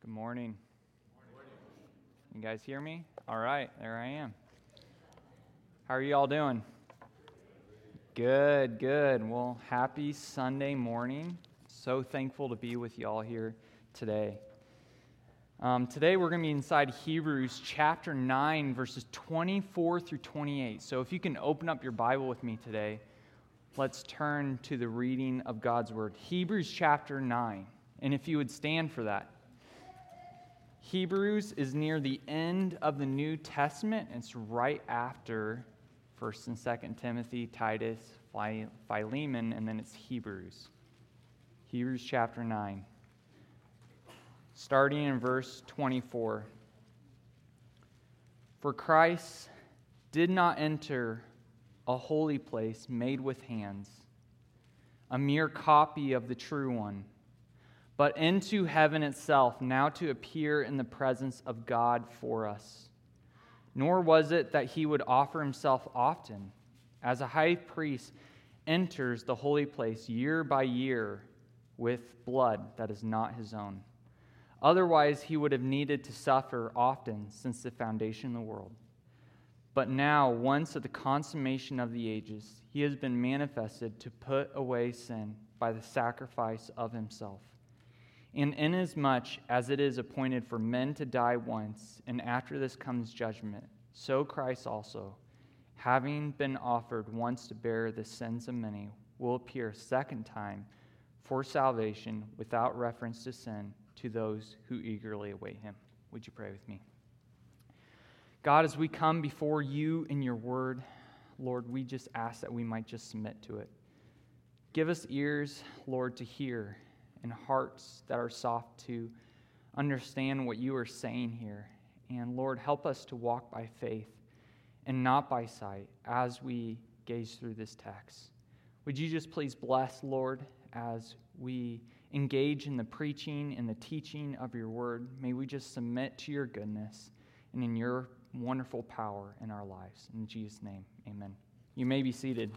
Good morning. You guys hear me? All right, there I am. How are you all doing? Good. Well, happy Sunday morning. So thankful to be with you all here today. Today we're going to be inside Hebrews chapter 9, verses 24 through 28. So if you can open up your Bible with me today, let's turn to the reading of God's Word. Hebrews chapter 9. And if you would stand for that. Hebrews is near the end of the New Testament. It's right after 1st and 2nd Timothy, Titus, Philemon, and then it's Hebrews. Hebrews chapter 9. Starting in verse 24. For Christ did not enter a holy place made with hands, a mere copy of the true one, but into heaven itself, now to appear in the presence of God for us. Nor was it that he would offer himself often, as a high priest enters the holy place year by year with blood that is not his own. Otherwise, he would have needed to suffer often since the foundation of the world. But now, once at the consummation of the ages, he has been manifested to put away sin by the sacrifice of himself. And inasmuch as it is appointed for men to die once, and after this comes judgment, so Christ also, having been offered once to bear the sins of many, will appear a second time for salvation without reference to sin to those who eagerly await him. Would you pray with me? God, as we come before you in your word, Lord, we just ask that we might just submit to it. Give us ears, Lord, to hear, and hearts that are soft to understand what you are saying here. And Lord, help us to walk by faith and not by sight as we gaze through this text. Would you just please bless, Lord, as we engage in the preaching and the teaching of your word. May we just submit to your goodness and in your wonderful power in our lives. In Jesus' name, amen. You may be seated.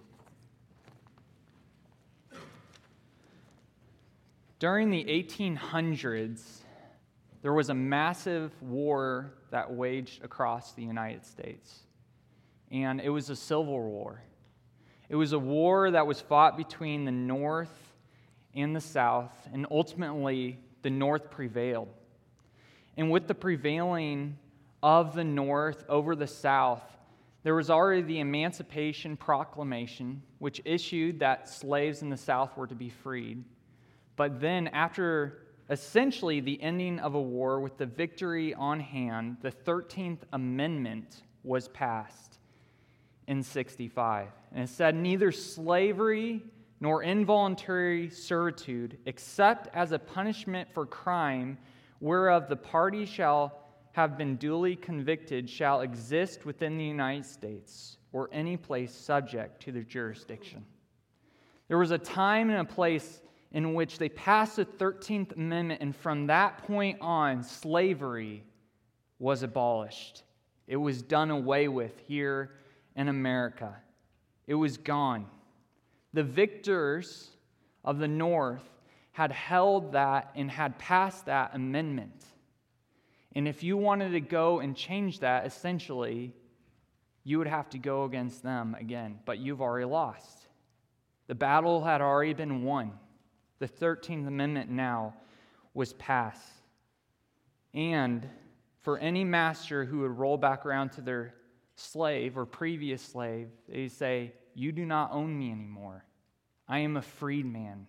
During the 1800s, there was a massive war that waged across the United States. And it was a civil war. It was a war that was fought between the North and the South, and ultimately the North prevailed. And with the prevailing of the North over the South, there was already the Emancipation Proclamation, which issued that slaves in the South were to be freed. But then, after essentially the ending of a war with the victory on hand, the 13th Amendment was passed in 1965. And it said, neither slavery nor involuntary servitude, except as a punishment for crime whereof the party shall have been duly convicted, shall exist within the United States or any place subject to their jurisdiction. There was a time and a place in which they passed the 13th Amendment, and from that point on, slavery was abolished. It was done away with here in America. It was gone. The victors of the North had held that and had passed that amendment. And if you wanted to go and change that, essentially, you would have to go against them again. But you've already lost. The battle had already been won. The 13th Amendment now was passed. And for any master who would roll back around to their slave or previous slave, they say, you do not own me anymore. I am a freed man.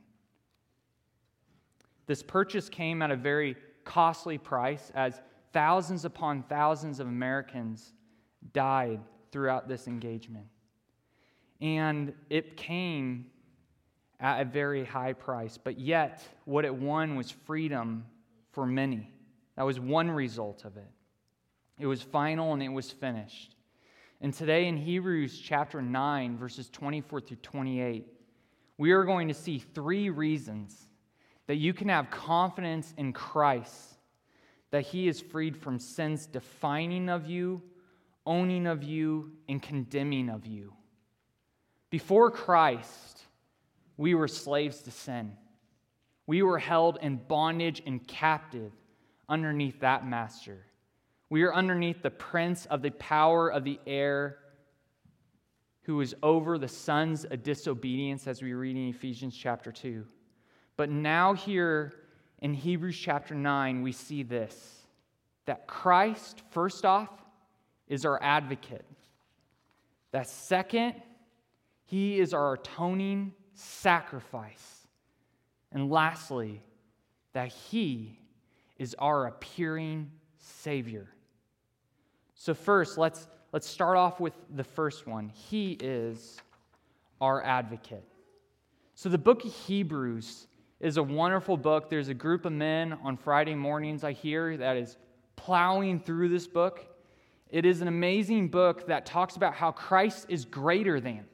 This purchase came at a very costly price, as thousands upon thousands of Americans died throughout this engagement. And it came at a very high price, but yet what it won was freedom for many. That was one result of it. It was final and it was finished. And today in Hebrews chapter 9, verses 24 through 28, we are going to see three reasons that you can have confidence in Christ, that he is freed from sin's defining of you, owning of you, and condemning of you. Before Christ, we were slaves to sin. We were held in bondage and captive underneath that master. We are underneath the prince of the power of the air, who is over the sons of disobedience, as we read in Ephesians chapter 2. But now here in Hebrews chapter 9, we see this, that Christ, first off, is our advocate. That second, he is our atoning sacrifice. And lastly, that he is our appearing Savior. So first, let's start off with the first one. He is our advocate. So the book of Hebrews is a wonderful book. There's a group of men on Friday mornings, I hear, that is plowing through this book. It is an amazing book that talks about how Christ is greater than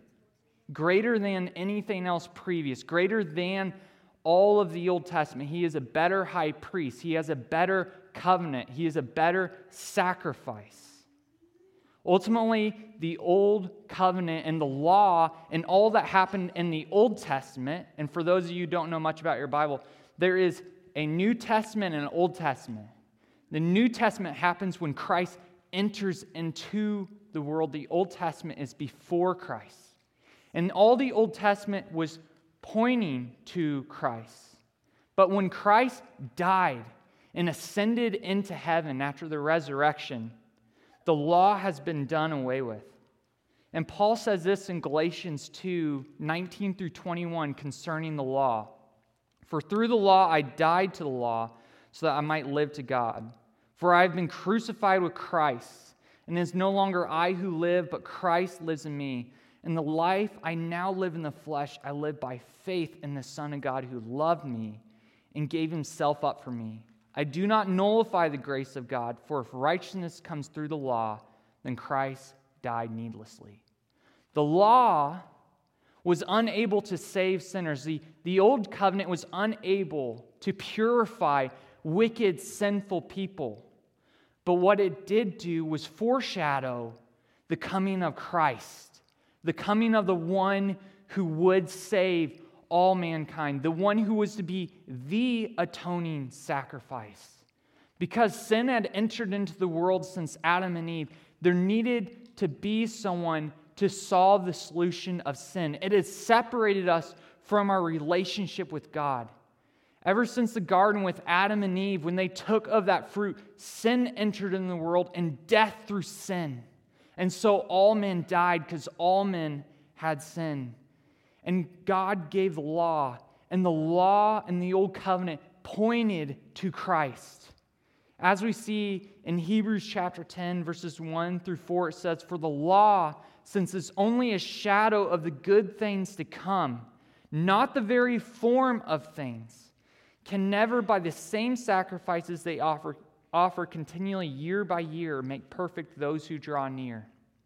anything else previous, greater than all of the Old Testament. He is a better high priest. He has a better covenant. He is a better sacrifice. Ultimately, the Old Covenant and the law and all that happened in the Old Testament, and for those of you who don't know much about your Bible, there is a New Testament and an Old Testament. The New Testament happens when Christ enters into the world. The Old Testament is before Christ. And all the Old Testament was pointing to Christ. But when Christ died and ascended into heaven after the resurrection, the law has been done away with. And Paul says this in Galatians 2, 19 through 21 concerning the law. For through the law I died to the law so that I might live to God. For I have been crucified with Christ, and it is no longer I who live, but Christ lives in me. In the life I now live in the flesh, I live by faith in the Son of God who loved me and gave himself up for me. I do not nullify the grace of God, for if righteousness comes through the law, then Christ died needlessly. The law was unable to save sinners. The old covenant was unable to purify wicked, sinful people. But what it did do was foreshadow the coming of Christ, the coming of the one who would save all mankind, the one who was to be the atoning sacrifice. Because sin had entered into the world since Adam and Eve, there needed to be someone to solve the solution of sin. It has separated us from our relationship with God. Ever since the garden with Adam and Eve, when they took of that fruit, sin entered in the world and death through sin. And so all men died because all men had sin. And God gave the law and the old covenant pointed to Christ. As we see in Hebrews chapter 10, verses 1 through 4, it says, "For the law, since it's only a shadow of the good things to come, not the very form of things, can never, by the same sacrifices they offer continually year by year, make perfect those who draw near.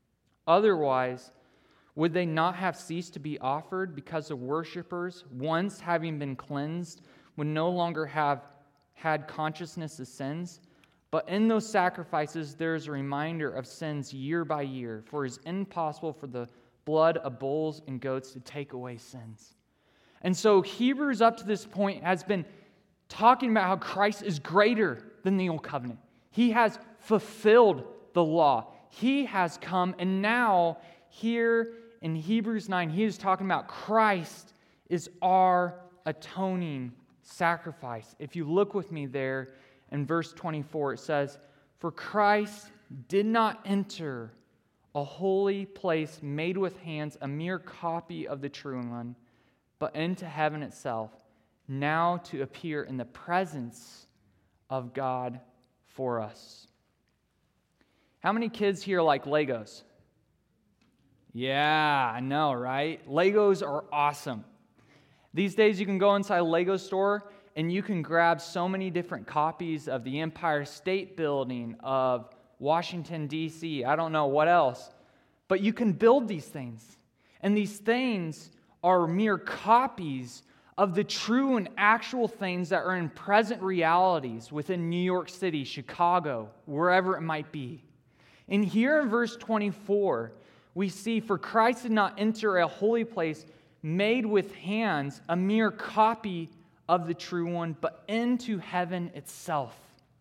Otherwise, would they not have ceased to be offered, because the worshipers, once having been cleansed, would no longer have had consciousness of sins? But in those sacrifices there is a reminder of sins year by year, for it is impossible for the blood of bulls and goats to take away sins." And so Hebrews up to this point has been talking about how Christ is greater than the old covenant. He has fulfilled the law. He has come, and now here in Hebrews 9, he is talking about Christ is our atoning sacrifice. If you look with me there in verse 24, it says, "For Christ did not enter a holy place made with hands, a mere copy of the true one, but into heaven itself, now to appear in the presence of God for us." How many kids here like Legos? Yeah, I know, right? Legos are awesome. These days you can go inside a Lego store and you can grab so many different copies of the Empire State Building, of Washington, D.C., I don't know what else. But you can build these things. And these things are mere copies of the true and actual things that are in present realities within New York City, Chicago, wherever it might be. And here in verse 24, we see, "For Christ did not enter a holy place made with hands, a mere copy of the true one, but into heaven itself."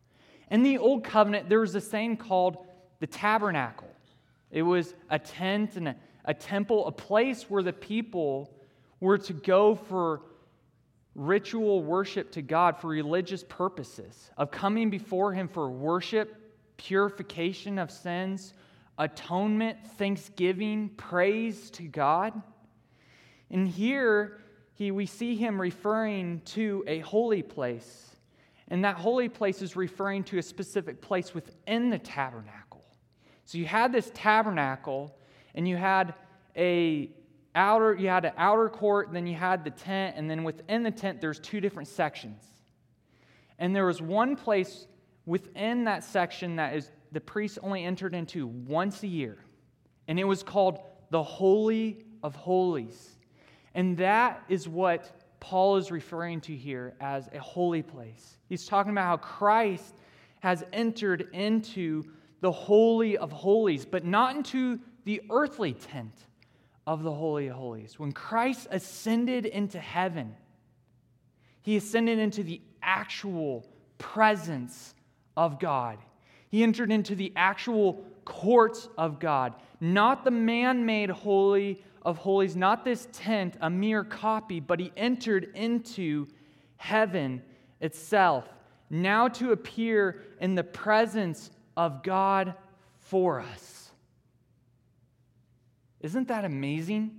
In the Old Covenant, there was this thing called the tabernacle. It was a tent and a temple, a place where the people were to go for ritual worship to God, for religious purposes, of coming before Him for worship, purification of sins, atonement, thanksgiving, praise to God. And here we see Him referring to a holy place. And that holy place is referring to a specific place within the tabernacle. So you had this tabernacle, and you had an outer court, then you had the tent, and then within the tent there's two different sections. And there was one place within that section that is the priests only entered into once a year, and it was called the Holy of Holies. And that is what Paul is referring to here as a holy place. He's talking about how Christ has entered into the Holy of Holies, but not into the earthly tent of the Holy of Holies. When Christ ascended into heaven, He ascended into the actual presence of God. He entered into the actual courts of God, not the man-made Holy of Holies, not this tent, a mere copy, but He entered into heaven itself, now to appear in the presence of God for us. Isn't that amazing?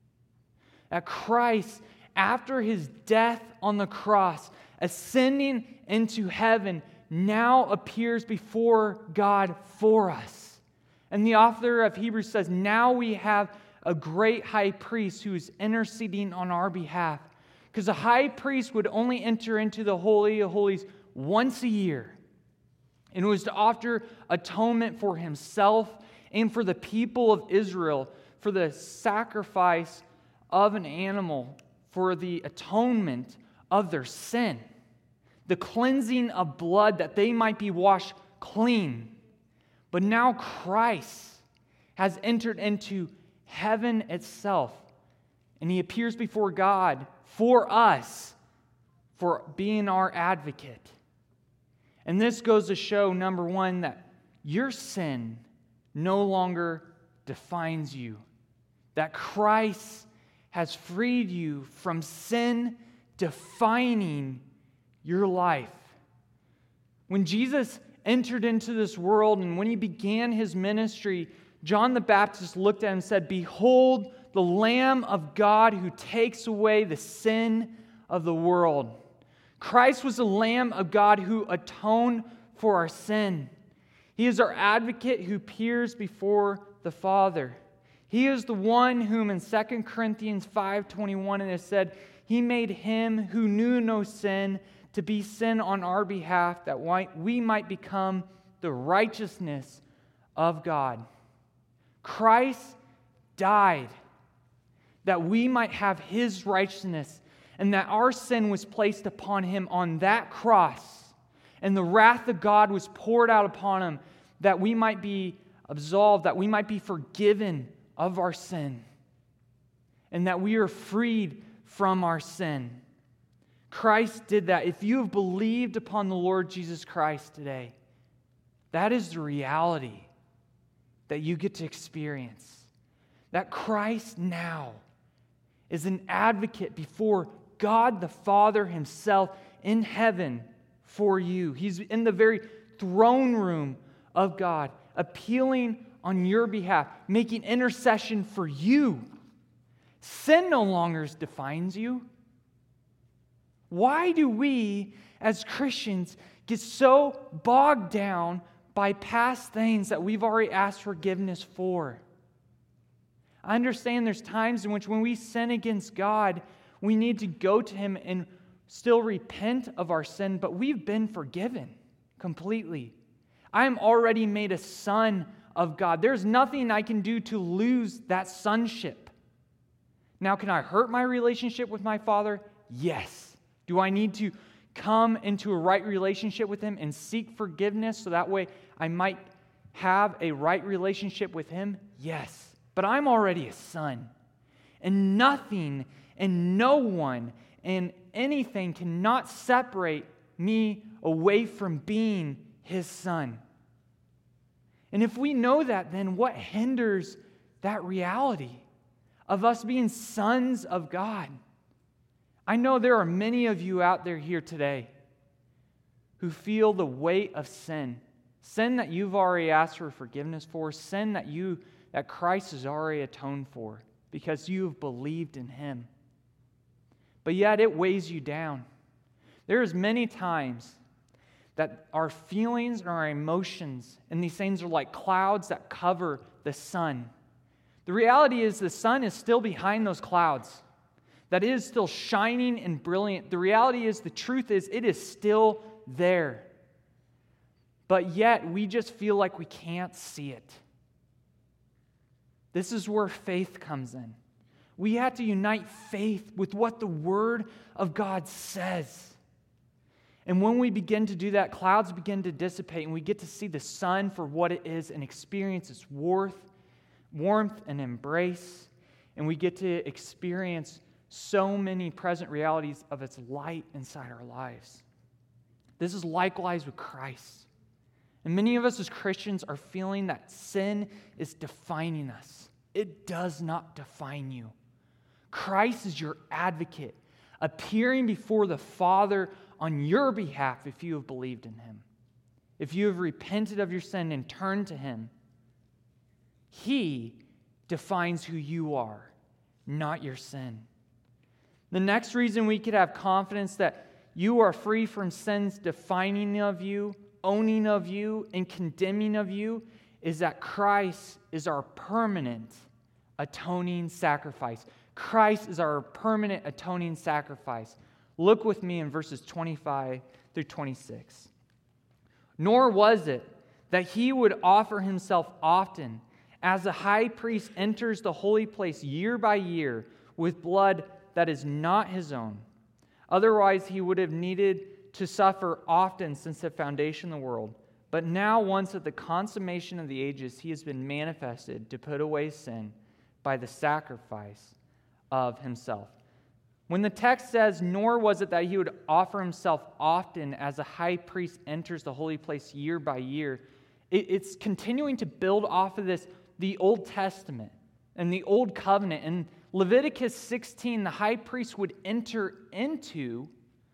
That Christ, after His death on the cross, ascending into heaven, now appears before God for us. And the author of Hebrews says, now we have a great high priest who is interceding on our behalf. Because a high priest would only enter into the Holy of Holies once a year. And it was to offer atonement for himself and for the people of Israel, for the sacrifice of an animal, for the atonement of their sin, the cleansing of blood that they might be washed clean. But now Christ has entered into heaven itself, and He appears before God for us, for being our advocate. And this goes to show, number one, that your sin no longer defines you, that Christ has freed you from sin defining your life. When Jesus entered into this world and when He began His ministry, John the Baptist looked at Him and said, "Behold, the Lamb of God who takes away the sin of the world." Christ was the Lamb of God who atoned for our sin. He is our advocate who appears before the Father. He is the one whom in 2 Corinthians 5:21 it is said, He made Him who knew no sin to be sin on our behalf, that we might become the righteousness of God. Christ died that we might have His righteousness, and that our sin was placed upon Him on that cross, and the wrath of God was poured out upon Him, that we might be absolved, that we might be forgiven of our sin, and that we are freed from our sin. Christ did that. If you have believed upon the Lord Jesus Christ today, that is the reality that you get to experience. That Christ now is an advocate before God the Father Himself in heaven for you. He's in the very throne room of God, appealing on your behalf, making intercession for you. Sin no longer defines you. Why do we, as Christians, get so bogged down by past things that we've already asked forgiveness for? I understand there's times in which when we sin against God, we need to go to Him and still repent of our sin, but we've been forgiven completely. I am already made a son of God. There's nothing I can do to lose that sonship. Now, can I hurt my relationship with my Father? Yes. Do I need to come into a right relationship with Him and seek forgiveness so that way I might have a right relationship with Him? Yes. But I'm already a son. And nothing and no one and anything cannot separate me away from being his Son. And if we know that, then what hinders that reality of us being sons of God? I know there are many of you out there here today who feel the weight of sin that you've already asked for forgiveness for, sin that Christ has already atoned for because you have believed in him. But yet it weighs you down. There's many times that our feelings and our emotions and these things are like clouds that cover the sun. The reality is the sun is still behind those clouds. That it is still shining and brilliant. The reality is, the truth is, it is still there. But yet we just feel like we can't see it. This is where faith comes in. We have to unite faith with what the Word of God says. And when we begin to do that, clouds begin to dissipate and we get to see the sun for what it is and experience its warmth and embrace. And we get to experience so many present realities of its light inside our lives. This is likewise with Christ. And many of us as Christians are feeling that sin is defining us. It does not define you. Christ is your advocate, appearing before the Father on your behalf if you have believed in him. If you have repented of your sin and turned to him, he defines who you are, not your sin. The next reason we could have confidence that you are free from sin's defining of you, owning of you, and condemning of you is that Christ is our permanent atoning sacrifice. Christ is our permanent atoning sacrifice. Look with me in verses 25 through 26. Nor was it that he would offer himself often, as the high priest enters the holy place year by year with blood that is not his own. Otherwise, he would have needed to suffer often since the foundation of the world. But now, once at the consummation of the ages, he has been manifested to put away sin by the sacrifice of himself. When the text says, nor was it that he would offer himself often as a high priest enters the holy place year by year, it's continuing to build off of this, the Old Testament and the Old Covenant. In Leviticus 16, the high priest would enter into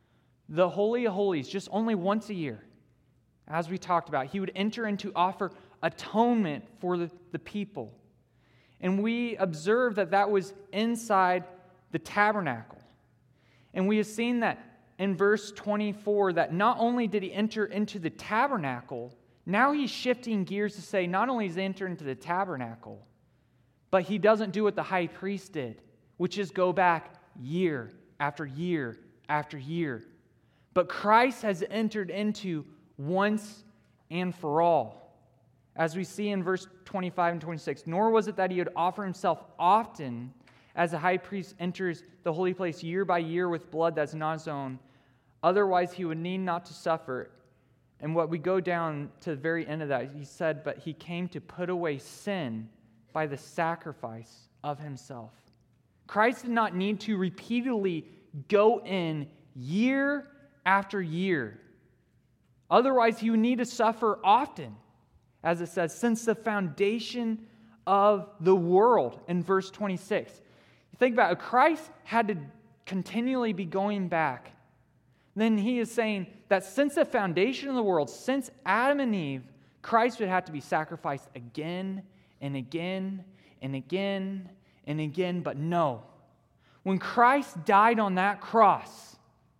the Holy of Holies just only once a year. As we talked about, he would enter in to offer atonement for the people. And we observe that was inside the tabernacle. And we have seen that in verse 24 that not only did he enter into the tabernacle, now he's shifting gears to say not only does he enter into the tabernacle, but he doesn't do what the high priest did, which is go back year after year after year. But Christ has entered into once and for all. As we see in verse 25 and 26, nor was it that he would offer himself often as the high priest enters the holy place year by year with blood that's not his own. Otherwise, he would need not to suffer. And what we go down to the very end of that, he said, but he came to put away sin by the sacrifice of himself. Christ did not need to repeatedly go in year after year. Otherwise, he would need to suffer often, as it says, since the foundation of the world in verse 26. You think about it, Christ had to continually be going back. Then he is saying that since the foundation of the world, since Adam and Eve, Christ would have to be sacrificed again and again and again and again. But no, when Christ died on that cross,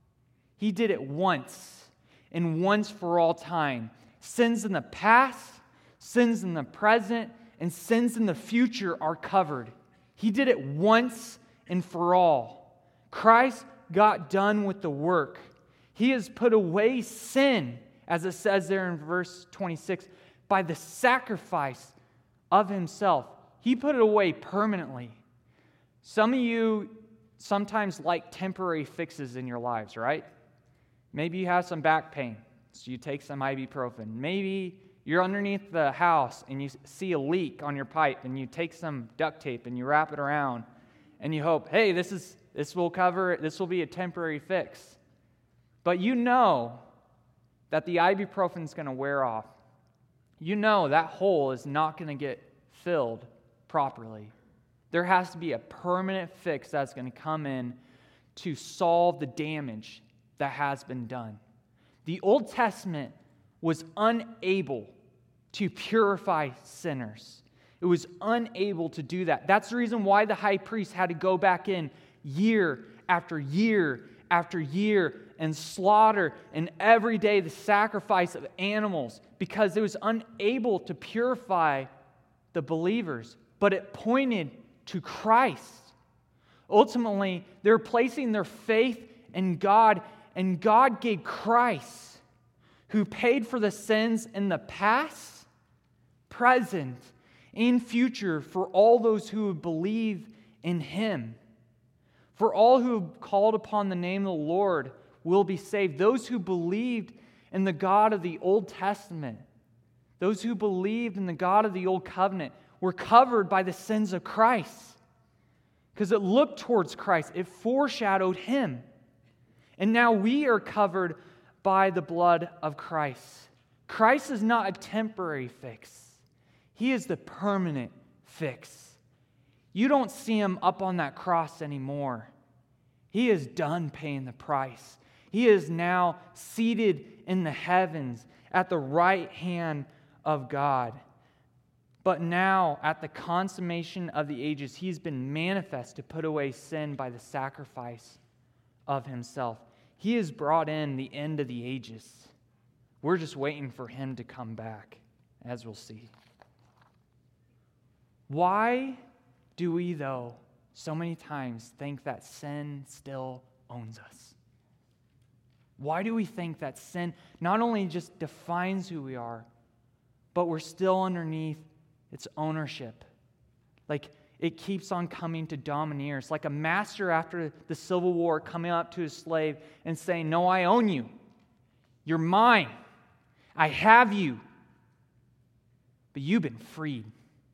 he did it once and once for all time. Sins in the past, sins in the present, and sins in the future are covered. He did it once and for all. Christ got done with the work. He has put away sin, as it says there in verse 26, by the sacrifice of himself. He put it away permanently. Some of you sometimes like temporary fixes in your lives, right? Maybe you have some back pain, so you take some ibuprofen. Maybe you're underneath the house and you see a leak on your pipe and you take some duct tape and you wrap it around and you hope, hey, this will cover it. This will be a temporary fix. But you know that the ibuprofen is going to wear off, you know that hole is not going to get filled properly. There has to be a permanent fix that's going to come in to solve the damage that has been done. The Old Testament was unable to purify sinners. It was unable to do that. That's the reason why the high priest had to go back in year after year after year and slaughter and every day the sacrifice of animals, because it was unable to purify the believers. But it pointed to Christ. Ultimately, they're placing their faith in God, and God gave Christ, who paid for the sins in the past, present, and future for all those who believe in Him. For all who have called upon the name of the Lord will be saved. Those who believed in the God of the Old Testament, those who believed in the God of the Old Covenant, were covered by the sins of Christ. Because it looked towards Christ. It foreshadowed Him. And now we are covered by the blood of Christ. Christ is not a temporary fix. He is the permanent fix. You don't see Him up on that cross anymore. He is done paying the price. He is now seated in the heavens at the right hand of God. But now, at the consummation of the ages, He's been manifest to put away sin by the sacrifice of Himself. He has brought in the end of the ages. We're just waiting for Him to come back, as we'll see. Why do we, though, so many times think that sin still owns us? Why do we think that sin not only just defines who we are, but we're still underneath its ownership? Like, it keeps on coming to domineer. It's like a master after the Civil War coming up to his slave and saying, "No, I own you. You're mine. I have you. But you've been freed."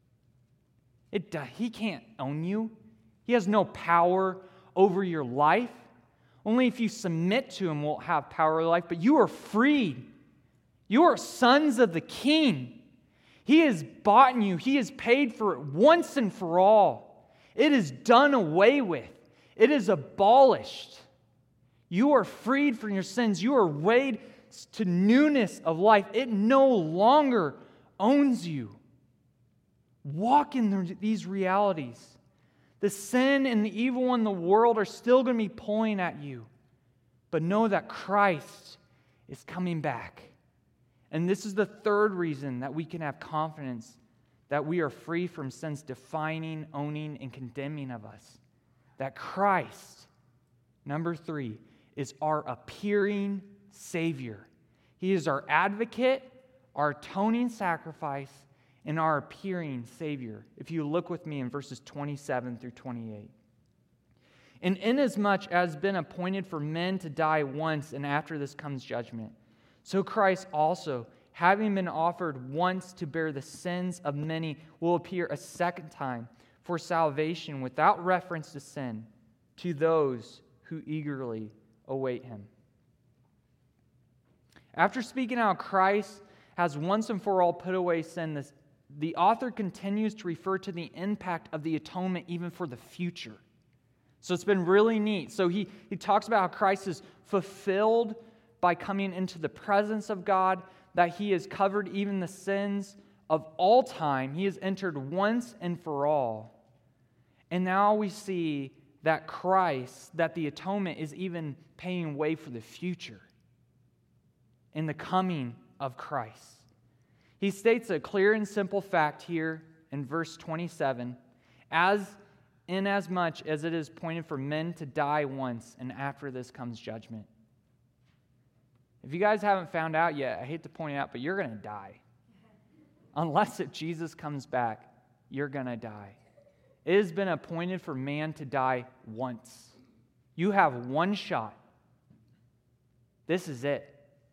He can't own you. He has no power over your life. Only if you submit to Him will have power over life. But you are freed. You are sons of the King. He has bought you. He has paid for it once and for all. It is done away with. It is abolished. You are freed from your sins. You are weighed to newness of life. It no longer owns you. Walk in these realities. The sin and the evil one in the world are still going to be pulling at you. But know that Christ is coming back. And this is the third reason that we can have confidence that we are free from sin's defining, owning, and condemning of us. That Christ, number 3, is our appearing Savior. He is our advocate, our atoning sacrifice, and our appearing Savior. If you look with me in verses 27 through 28. And inasmuch as been appointed for men to die once, and after this comes judgment, so Christ also, having been offered once to bear the sins of many, will appear a second time for salvation without reference to sin to those who eagerly await Him. After speaking how Christ has once and for all put away sin, the author continues to refer to the impact of the atonement even for the future. So it's been really neat. So he talks about how Christ is fulfilled by coming into the presence of God, that He has covered even the sins of all time. He has entered once and for all. And now we see that Christ, that the atonement is even paying way for the future in the coming of Christ. He states a clear and simple fact here in verse 27, inasmuch as it is appointed for men to die once, and after this comes judgment. If you guys haven't found out yet, I hate to point it out, but you're going to die. Unless Jesus comes back, you're going to die. It has been appointed for man to die once. You have one shot. This is it.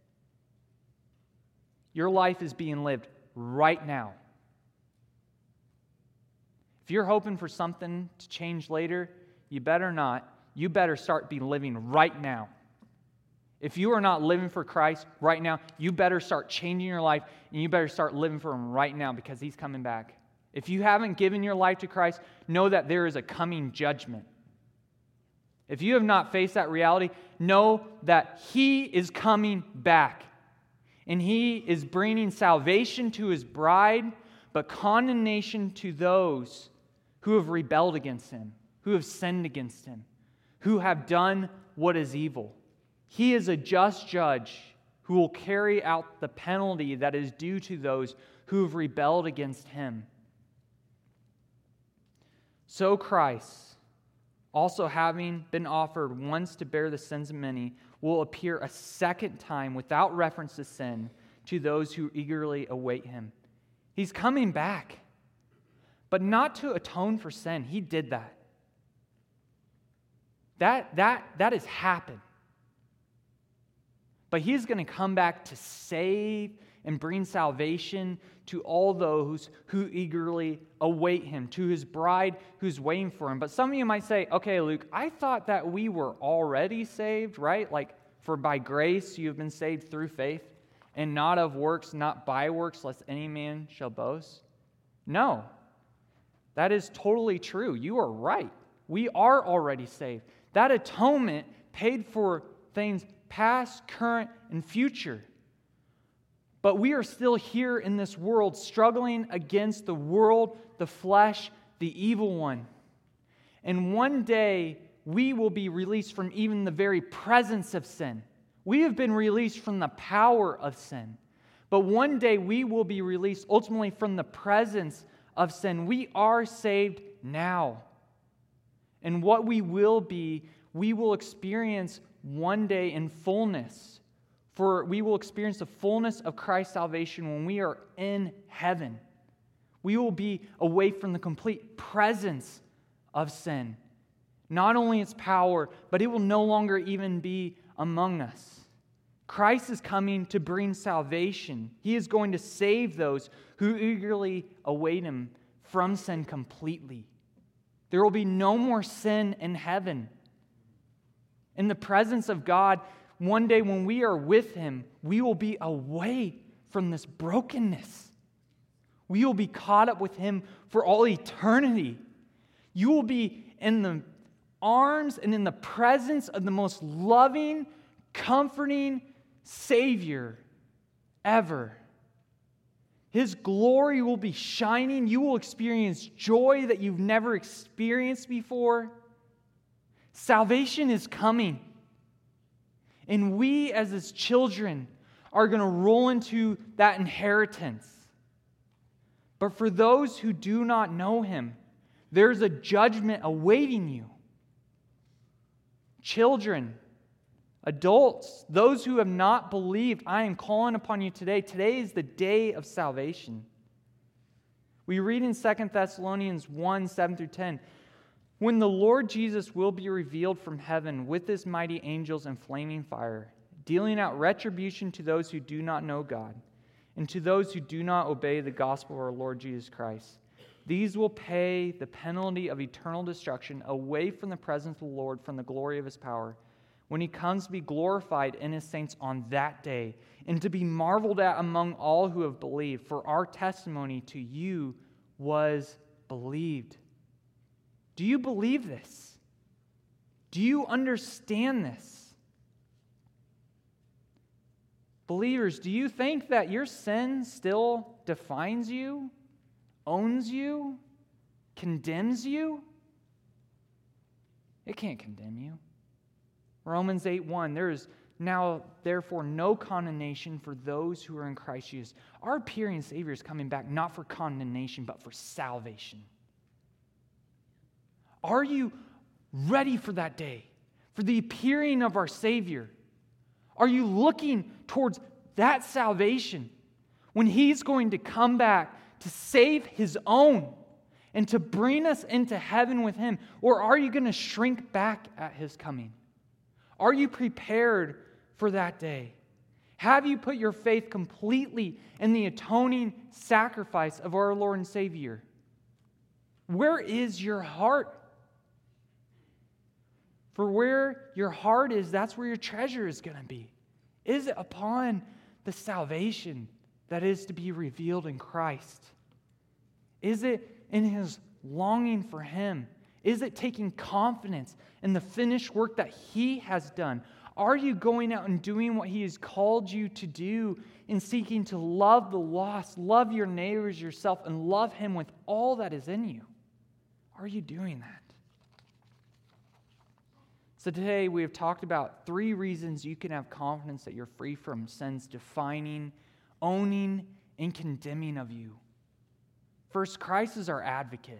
Your life is being lived right now. If you're hoping for something to change later, you better not. You better start living right now. If you are not living for Christ right now, you better start changing your life, and you better start living for Him right now, because He's coming back. If you haven't given your life to Christ, know that there is a coming judgment. If you have not faced that reality, know that He is coming back. And He is bringing salvation to His bride, but condemnation to those who have rebelled against Him, who have sinned against Him, who have done what is evil. He is a just judge who will carry out the penalty that is due to those who have rebelled against Him. So Christ, also having been offered once to bear the sins of many, will appear a second time without reference to sin to those who eagerly await Him. He's coming back, but not to atone for sin. He did that. That has happened. But He's going to come back to save and bring salvation to all those who eagerly await Him, to His bride who's waiting for Him. But some of you might say, okay, Luke, I thought that we were already saved, right? Like, for by grace you have been saved through faith, and not of works, not by works, lest any man shall boast. No, that is totally true. You are right. We are already saved. That atonement paid for things past, current, and future. But we are still here in this world struggling against the world, the flesh, the evil one. And one day we will be released from even the very presence of sin. We have been released from the power of sin. But one day we will be released ultimately from the presence of sin. We are saved now. And what we will be, we will experience one day in fullness. For we will experience the fullness of Christ's salvation when we are in heaven. We will be away from the complete presence of sin. Not only its power, but it will no longer even be among us. Christ is coming to bring salvation. He is going to save those who eagerly await Him from sin completely. There will be no more sin in heaven. In the presence of God, one day when we are with Him, we will be away from this brokenness. We will be caught up with Him for all eternity. You will be in the arms and in the presence of the most loving, comforting Savior ever. His glory will be shining. You will experience joy that you've never experienced before. Salvation is coming. And we as His children are going to roll into that inheritance. But for those who do not know Him, there's a judgment awaiting you. Children, adults, those who have not believed, I am calling upon you today. Today is the day of salvation. We read in 2 Thessalonians 1, 7 through 10, when the Lord Jesus will be revealed from heaven with His mighty angels in flaming fire, dealing out retribution to those who do not know God, and to those who do not obey the gospel of our Lord Jesus Christ. These will pay the penalty of eternal destruction away from the presence of the Lord, from the glory of His power, when He comes to be glorified in His saints on that day, and to be marveled at among all who have believed. For our testimony to you was believed. Do you believe this? Do you understand this? Believers, do you think that your sin still defines you, owns you, condemns you? It can't condemn you. Romans 8:1, there is now therefore no condemnation for those who are in Christ Jesus. Our appearing Savior is coming back not for condemnation, but for salvation. Are you ready for that day? For the appearing of our Savior? Are you looking towards that salvation when He's going to come back to save His own and to bring us into heaven with Him? Or are you going to shrink back at His coming? Are you prepared for that day? Have you put your faith completely in the atoning sacrifice of our Lord and Savior? Where is your heart? For where your heart is, that's where your treasure is going to be. Is it upon the salvation that is to be revealed in Christ? Is it in his longing for him? Is it taking confidence in the finished work that he has done? Are you going out and doing what he has called you to do in seeking to love the lost, love your neighbors, yourself, and love him with all that is in you? Are you doing that? So today we have talked about 3 reasons you can have confidence that you're free from sin's defining, owning, and condemning of you. First, Christ is our advocate.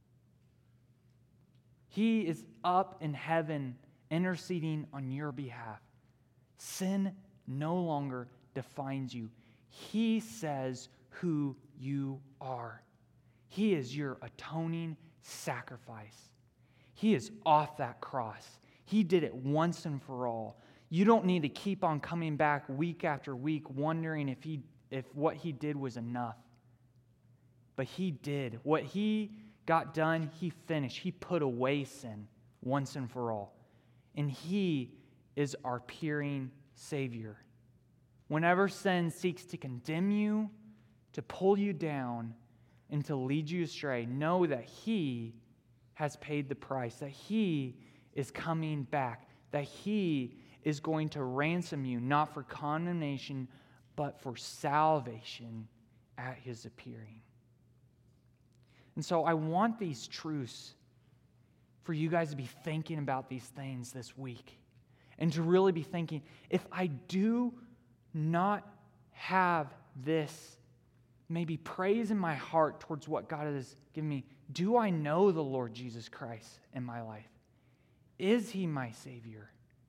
He is up in heaven interceding on your behalf. Sin no longer defines you. He says who you are. He is your atoning sacrifice. He is off that cross. He did it once and for all. You don't need to keep on coming back week after week wondering if what he did was enough. But he did. What he got done, he finished. He put away sin once and for all. And he is our peering Savior. Whenever sin seeks to condemn you, to pull you down, and to lead you astray, know that he has paid the price, that he is coming back, that he is going to ransom you, not for condemnation, but for salvation at his appearing. And so I want these truths for you guys to be thinking about these things this week and to really be thinking, if I do not have this maybe praise in my heart towards what God has given me, do I know the Lord Jesus Christ in my life? Is he my Savior?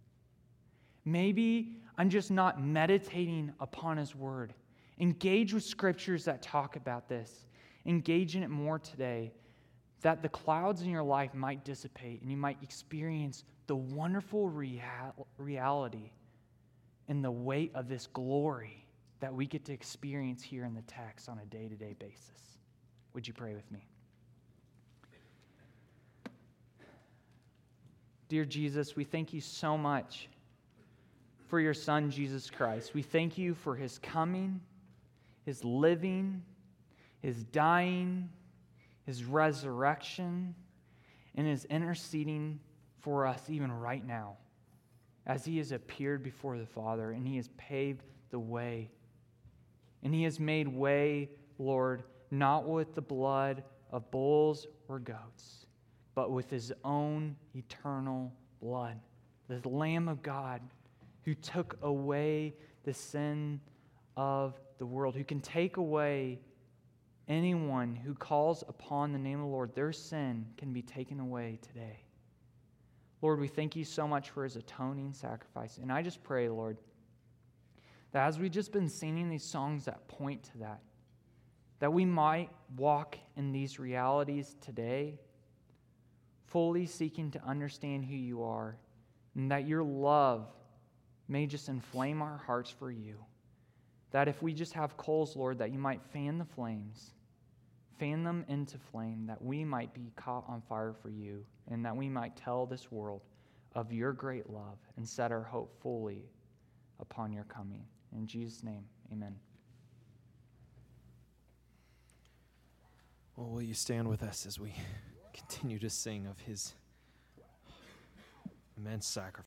Maybe I'm just not meditating upon his word. Engage with scriptures that talk about this. Engage in it more today, that the clouds in your life might dissipate and you might experience the wonderful reality and the weight of this glory that we get to experience here in the text on a day-to-day basis. Would you pray with me? Dear Jesus, we thank you so much for your Son, Jesus Christ. We thank you for his coming, his living, his dying, his resurrection, and his interceding for us even right now as he has appeared before the Father and he has paved the way. And he has made way, Lord, not with the blood of bulls or goats, but with his own eternal blood, the Lamb of God who took away the sin of the world, who can take away anyone who calls upon the name of the Lord. Their sin can be taken away today. Lord, we thank you so much for his atoning sacrifice. And I just pray, Lord, that as we've just been singing these songs that point to that we might walk in these realities today, fully seeking to understand who you are, and that your love may just inflame our hearts for you. That if we just have coals, Lord, that you might fan the flames, fan them into flame, that we might be caught on fire for you, and that we might tell this world of your great love and set our hope fully upon your coming. In Jesus' name, amen. Well, will you stand with us as we continue to sing of his immense sacrifice?